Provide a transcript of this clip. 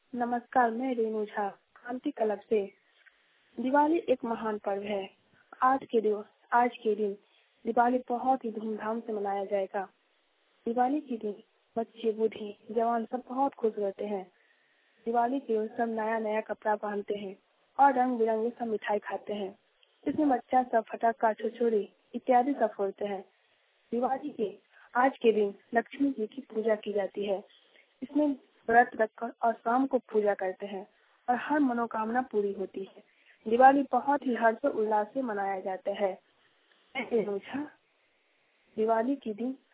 नमस्कार, मैं रेणु झा क्रांति क्लब से। दिवाली एक महान पर्व है। आज के दिन दिवाली बहुत ही धूमधाम से मनाया जाएगा। दिवाली के दिन बच्चे बूढ़े जवान सब बहुत खुश रहते हैं। दिवाली के दिन सब नया नया कपड़ा पहनते हैं और रंग बिरंगे सब मिठाई खाते हैं। इसमें बच्चा सब फटाका छुरछुरी इत्यादि सब फोड़ते हैं। दिवाली के आज के दिन लक्ष्मी जी की पूजा की जाती है। इसमें व्रत रखकर और शाम को पूजा करते हैं और हर मनोकामना पूरी होती है। दिवाली बहुत ही हर्ष और उल्लास से मनाया जाता है। दिवाली के दिन